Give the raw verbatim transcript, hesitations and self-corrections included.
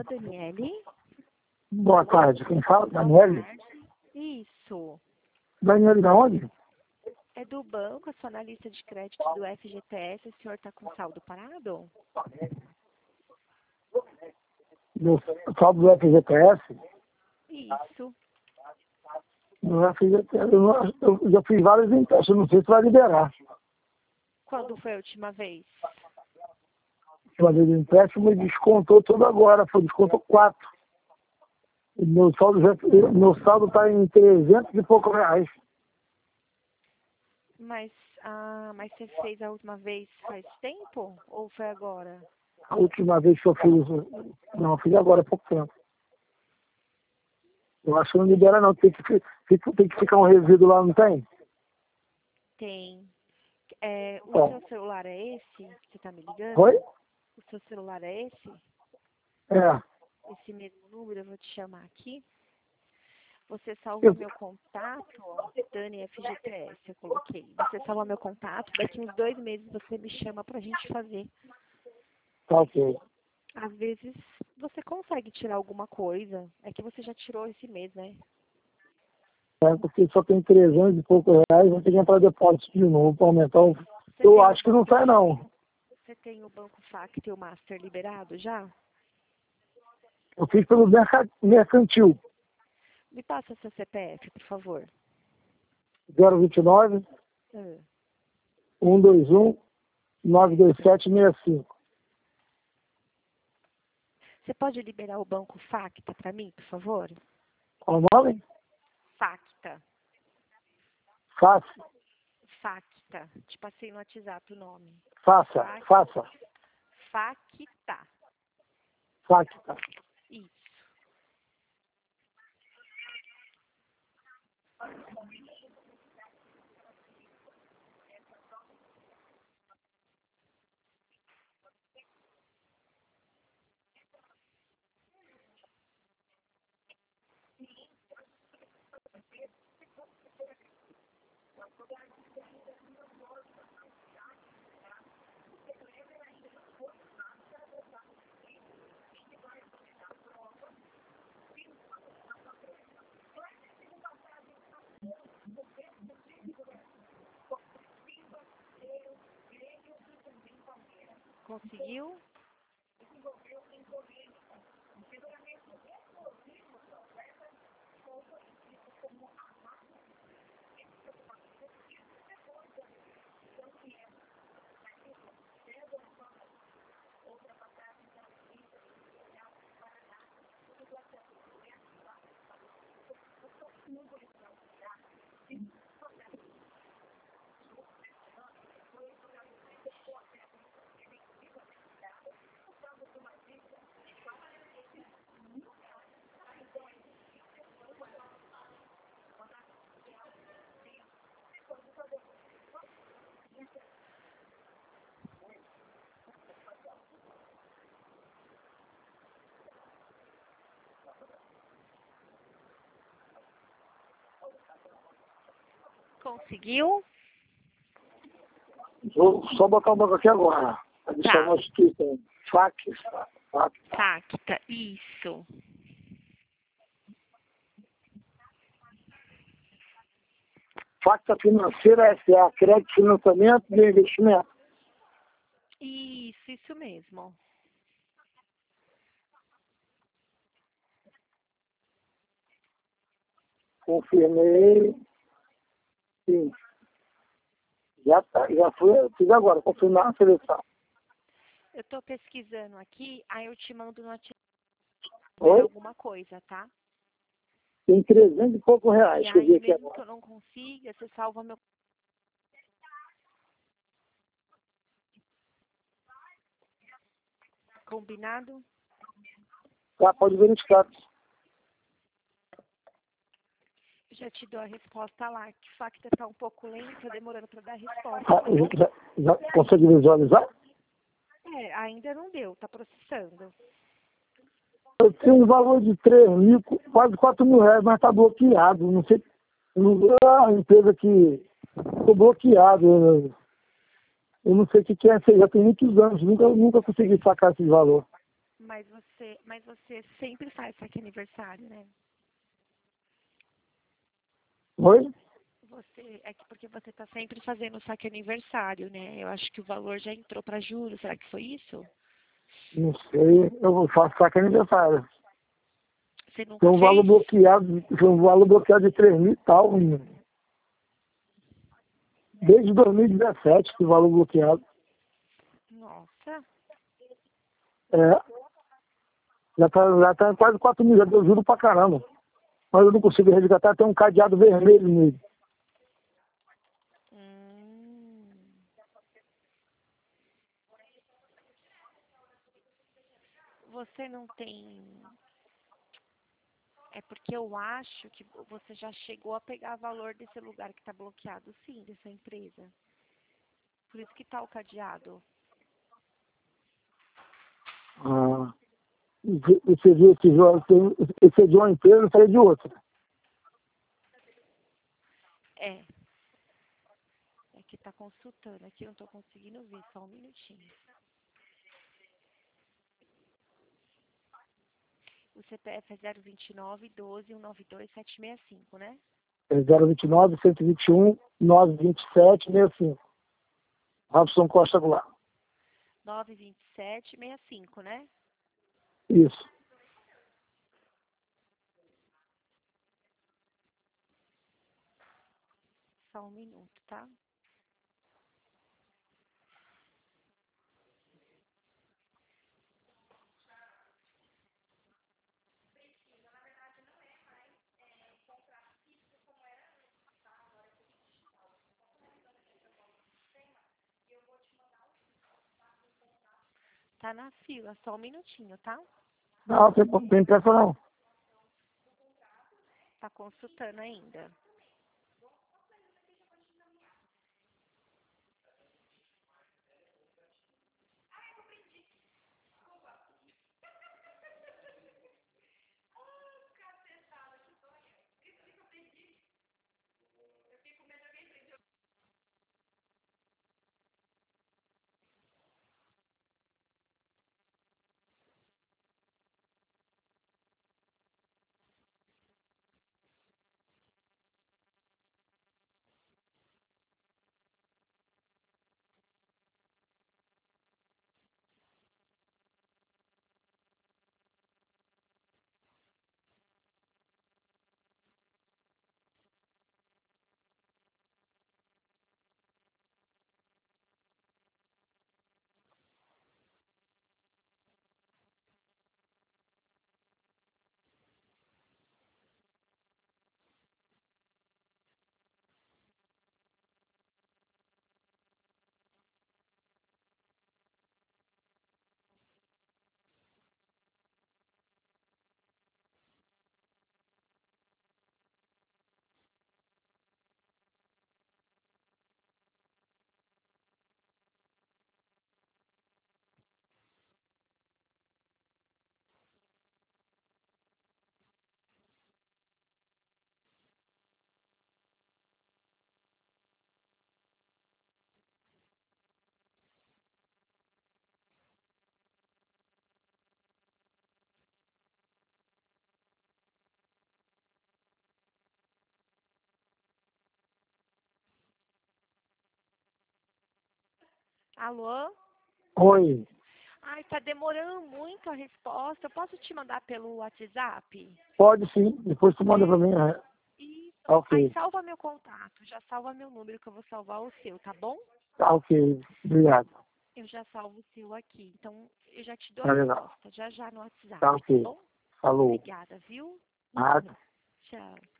Alô, Daniele? Boa tarde. Quem fala? Boa Daniele? tarde. Isso. Daniele da onde? É do banco, a sua analista de crédito do F G T S. O senhor está com saldo parado? Do saldo do F G T S? Isso. Do F G T S, eu, não- eu já fiz vários empréstimos, eu não sei se vai liberar. Quando foi a última vez? Uma vez o empréstimo me descontou tudo agora, foi desconto quatro. O meu saldo já, meu saldo está em trezentos e poucos reais. Mas, ah, mas você fez a última vez faz tempo? Ou foi agora? A última vez que eu fiz, não, eu fiz agora há pouco tempo. Eu acho que não libera não, tem que, fi- tem que ficar um resíduo lá, não tem? Tem. É, o Ó. seu celular é esse? Que você está me ligando? Oi? O seu celular é esse? É. Esse mesmo número, eu vou te chamar aqui. Você salva Eu, meu contato, ó, Dani F G T S, eu coloquei. Você salva meu contato, daqui uns dois meses você me chama pra gente fazer. tá ok. Às vezes você consegue tirar alguma coisa. É que você já tirou esse mês, né? É, porque só tem trezentos e poucos reais, vou ter que entrar depósito de novo para aumentar o... Você Eu tem acho o que não banco, sai não. você tem o Banco Fact e o Master liberado já? Eu fiz pelo merca- mercantil. Me passa seu C P F, por favor. zero vinte e nove, Ah, cento e vinte e um, nove dois sete seis cinco. Você pode liberar o Banco Facta pra mim, por favor? Qual o nome? Facta. Faça, Facta. Te passei no WhatsApp o nome. faça, Fac- faça, Facta. faça. Isso. Conseguiu? Conseguiu? Vou só botar o banco aqui agora. Adicionar os títulos. Fax, fax. Facta. Isso. Facta Financeira S A, crédito, financiamento e investimento. Isso, isso mesmo. Confirmei. Sim. Já tá, já fui, fiz agora, confirmar a seleção. Eu tô pesquisando aqui, aí eu te mando no WhatsApp Oi? alguma coisa, tá? Tem trezentos e poucos reais E que eu vi aí, aqui mesmo agora. que eu não consiga, você salva meu... Combinado? Tá, pode verificar. Eu já te dou a resposta lá, que Facta tá um pouco lenta, demorando para dar a resposta, Ah, tá bom? já, já consegue visualizar? É, ainda não deu, tá processando. Eu tenho um valor de três mil, quase quatro mil reais, mas está bloqueado. Não sei. Não, a empresa que ficou bloqueado. Eu, eu não sei o que, que é. Já tem muitos anos, nunca, nunca consegui sacar esse valor. Mas você, mas você sempre faz saque aniversário, né? Oi? Você, é que porque você está sempre fazendo saque aniversário, né? Eu acho que o valor já entrou para juros. Será que foi isso? Não sei, eu faço saque aniversário. Você Tem nunca um valor fez? bloqueado, tem um valor bloqueado de três mil e tal, menino. Desde dois mil e dezessete que o valor bloqueado. Nossa. É, já tá, já tá em quase quatro mil, já deu juro pra caramba. Mas eu não consigo resgatar, tem um cadeado vermelho nele. Hum. Você não tem. É porque eu acho que você já chegou a pegar valor desse lugar que está bloqueado, sim, dessa empresa. Por isso que tá o cadeado. Ah, esse, esse, dia- esse, esse, esse é de uma empresa, esse é de outra. É. É que tá consultando. Aqui eu não tô conseguindo ver, só um minutinho. O C P F é zero vinte e nove, doze, cento e noventa e dois, setecentos e sessenta e cinco, né? É zero vinte e nove, cento e vinte e um, novecentos e vinte e sete, sessenta e cinco. Robson Costa Goulart. novecentos e vinte e sete, sessenta e cinco, né? Isso. Só um minuto, tá? Tá na fila, só um minutinho, tá? Não, tem, tem pressa não. Tá consultando ainda. Alô? Oi. Ai, tá demorando muito a resposta. Eu posso te mandar pelo WhatsApp? Pode sim, depois tu manda pra É, mim. É. isso. Aí Ok. salva meu contato, já salva meu número que eu vou salvar o seu, tá bom? Tá ok. Obrigado. Eu já salvo o seu aqui. Então, eu já te dou Tá a legal. resposta, já já no WhatsApp, Tá tá ok. bom? Falou. Obrigada, viu? Nada. Tchau.